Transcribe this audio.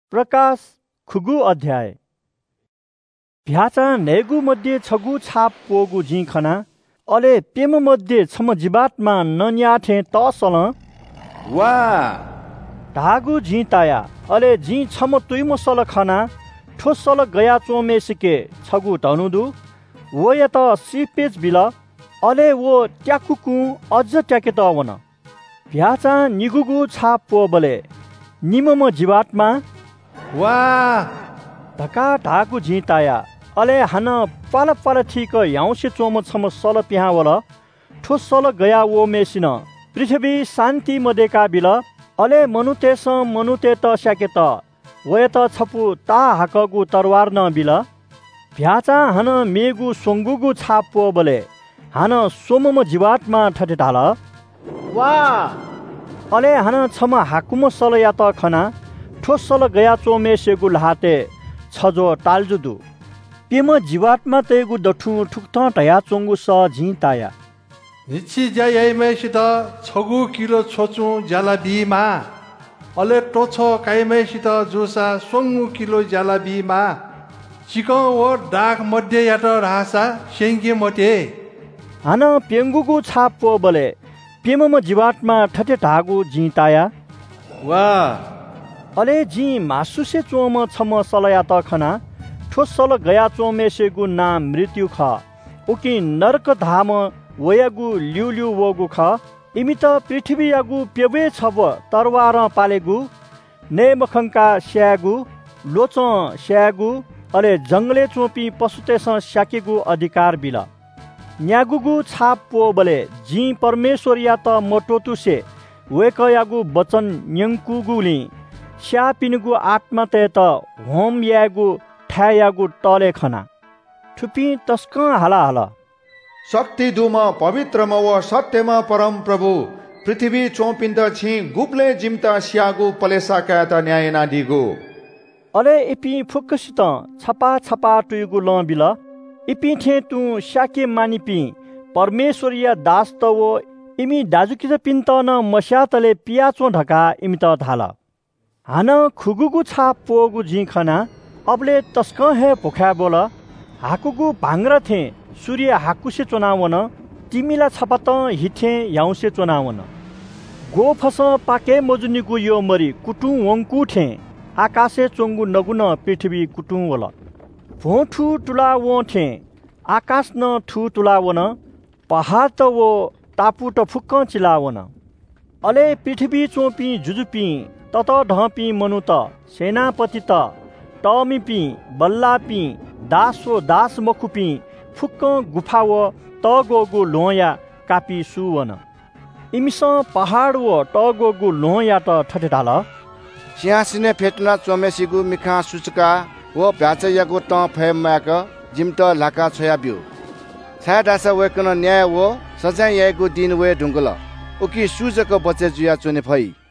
प्रकाश खुगु अध्याय भ्याचा नेगु मध्ये छगु छाप पोगु जी खना अले पेम मध्ये छम जिबातमा नन्याठे तसल वा धागु जी ताया अले जी छम तुइम सल खना ठोसल गया चोमेसिके छगु धनुदु वो यत सिपेज बिल अले वो ट्याकुकु अझ ट्याके त वन भ्याचा निगुगु छाप पोबले निमम जिबातमा वा धका ढाकु झिताया अले हान पाल पाल ठीक याउँसे चोम छम सल पिहावल ठोसल गया वो मेसिन पृथ्वी शान्ति मदेका बिल अले मनुतेस मनुते त स्याके त वयत छपु ता हाकगु तरवार न बिल भ्याचा हान मेगु सोंगुगु छापो बले हान सोमम जिवातमा ठटे ढाल वा अले हान छम हाकुम सल या त खना ठोसल गया चोमेसेगु लहाते छजो टालजुदु पेम जिवातमा तेगु दठु ठुक्थ टया चोंगु स झिताया निछि जायमेसित छगु किलो छोचु जालाबीमा अले टोछो काइमेसित जोसा सोंगु किलो जालाबीमा चिकन व डाक मध्ये यात रासा सेंगे मते हान पेंगुगु छापो बले पेमम जिवातमा ठटे ढागु झिताया वा अले जी मासुसे चोम छम सलया त खना ठोसल गया चोमेसेगु नाम मृत्यु ख उकि नरक धाम वयागु ल्युल्यु वगु ख इमित पृथ्वी यागु पेवे छब तरवार पालेगु नेमखंका स्यागु लोच स्यागु अले जंगले चोपी पशुतेस स्याकेगु अधिकार बिल न्यागुगु छाप पो बले जी परमेश्वर या त मोटोतुसे वेकयागु वचन न्यंकुगुली स्यापिनुगु आत्मा ते त होम यागु ठ्यायागु टले खना ठुपी तस्क हाला हाला शक्ति दुम पवित्रम व सत्यमा परम प्रभु पृथ्वी चौपिन्द छि गुप्ले जिम्ता स्यागु पलेसाका त न्यायना दिगु अले इपि फुक्कसित छपा छपा टुइगु ल बिल इपि थे तु स्याके मानिपि परमेश्वरिया दास त वो इमि दाजुकिज पिन्त न मस्यातले पियाचो ढका इमि त धाल हान खुगुगु छाप पोगु जी खना अबले तस्क हे भोखा बोल हाकुगु भाङ्र थे सूर्य हाकुसे चोनावन तिमीला छपत हिथे याउँसे चोनावन गो फस पाके मजुनीगु यो मरी कुटु वंकु थे आकाशे चोंगु नगुन पृथ्वी कुटु वल भोठु तुला वो थे आकाश न ठु तुलावन पहाड त वो टापु त फुक्क चिलावन अले पृथ्वी चोपी जुजुपी तत ढपी मनु त सेनापति त टमिपी बल्लापी दासो दास मखुपी फुक्क गुफाव तगोगु लोया कापी सुवन इमिस पहाड व तगोगु लोया त ठटे ढाल सिंहासने फेटना चोमेसिगु मिखा सुचका व भ्याचयागु त फेमयाक जिमत लाका छया बिउ छया दासा वेकन न्याय व सजाय यागु दिन वे ढुंगल उकि सुजक बचे जुया चोने भई